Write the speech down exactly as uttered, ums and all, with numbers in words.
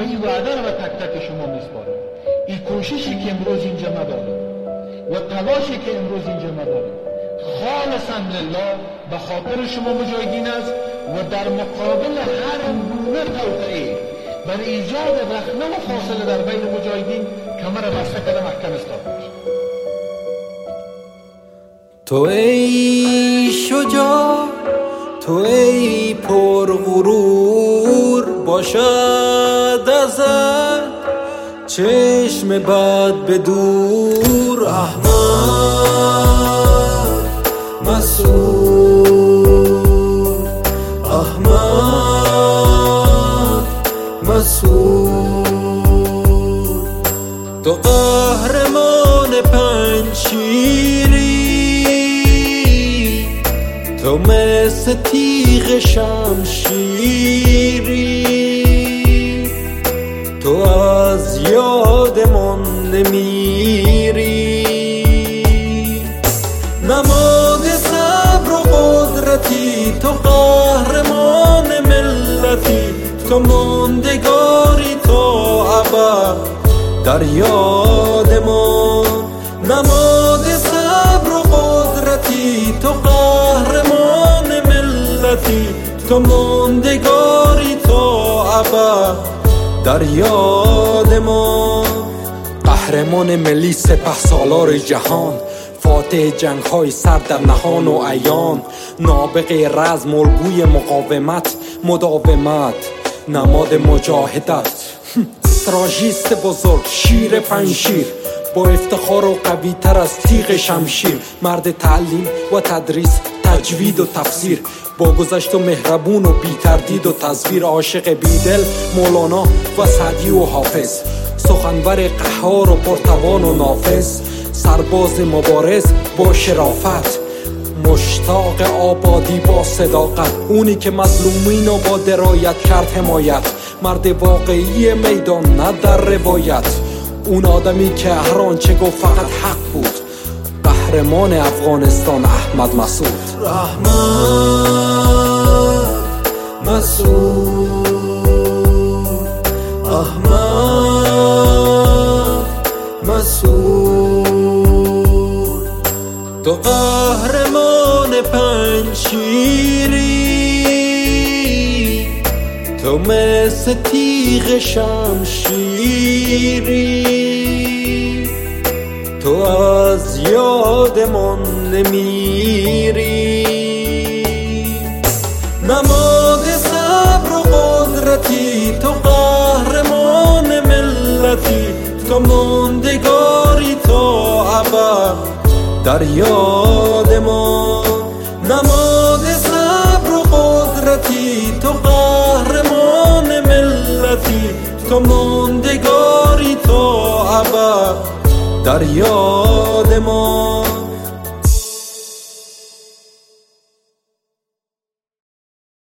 این وعده رو به تک تک شما میسپارم. این کوششی که امروز اینجا ما داریم و تلاشی که امروز اینجا ما داریم خالصا لله به خاطر شما مجاهدین است و در مقابل هر گونه توطئه برای ایجاد رخنه و فاصله در بین مجاهدین کمر بسته کرده محکم ایستاده باشید. تو ای شجاع، تو ای پرغرور، باشد ازت چشم بد به دور. احمد مسعود، احمد مسعود، تو قهرمان پنجشیری، تو مثل تیغ شمشیری، تو از یادمان نمیری. نماد صبر و قدرتی، تو قهرمان ملتی، تو ماندگاری تا ابد در یاد ما. نماد صبر و قدرتی، تو قهرمان ملتی، تو ماندگاری تا ابد در یاد ما. قهرمان ملی، سپه سالار جهان، فاتح جنگ های سر در نهان و عیان، نابغه رزم، الگوی مقاومت، مداومت، نماد مجاهدت، استراژیست بزرگ، شیر پنشیر، با افتخار و قوی تر از تیغ شمشیر. مرد تعلیم و تدریس، تجوید و تفسیر، با گذشت و مهربون و بی تردید و تصویر. عاشق بیدل، مولانا و سعدی و حافظ، سخنور قهار و پرتوان و نافذ، سرباز مبارز با شرافت، مشتاق آبادی با صداقت، اونی که مظلومین رو با درایت کرد حمایت. مرد واقعی میدان، نه در روایت، اون آدمی که هر آنچه گفت فقط حق بود. قهرمان افغانستان، احمد مسعود. احمد مسعود، احمد مسعود، تو قهرمان پنجشیری، تو مثل تیغ شمشیری، تو از یادمان نمیری. نماد صبر و قدرتی، تو قهرمان ملتی، تو ماندگاری تا ابد در یاد ما. نماد صبر و قدرتی، تو قهرمان ملتی، تو ماندگاری تا ابد در یاد ما.